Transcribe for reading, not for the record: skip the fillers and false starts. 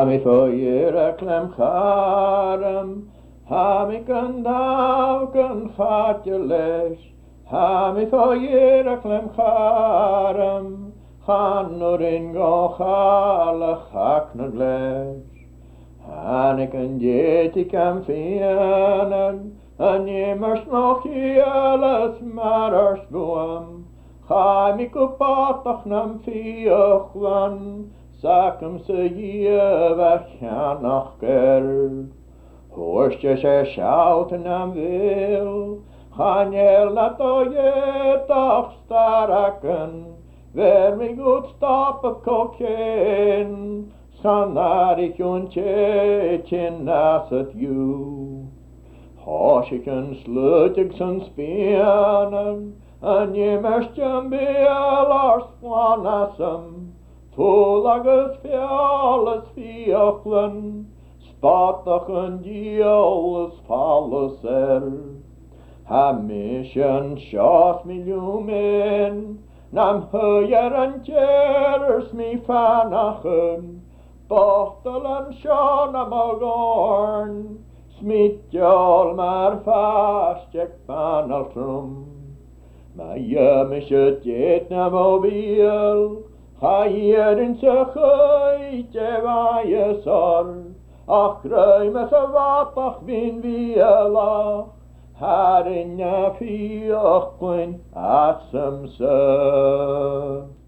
mi foier klem charem, ha mi kandav kan fatje les, ha mi foier klem charem, han nur in go chale chaknagles. Han ik een jetik am fianen, en jemers nog jeles marers boam. Ga mi kupatach nam fiachwan, sakum se jewech janach ger. Hoorst je ze schouten am wil, gaan je laat je toch staraken, wer mi goed stappen koken. Sanarik und tjetin naset ju. Hoshiken slutig sun spianen, en je mestjen bealars planasem, tolagus fialis fiachlen, spatachen diolis faluser. Hamischen shas mi lumen, nam höjer en tjerers mi fanachen, Bochtelen sjön am agorn, smittjol maar fastjek panaltrum. Ma jömische tjet na mobil, ga hier in se geitje waaie sor, ach ruime se watach win wie lach, haar in ja fiochwin asem se.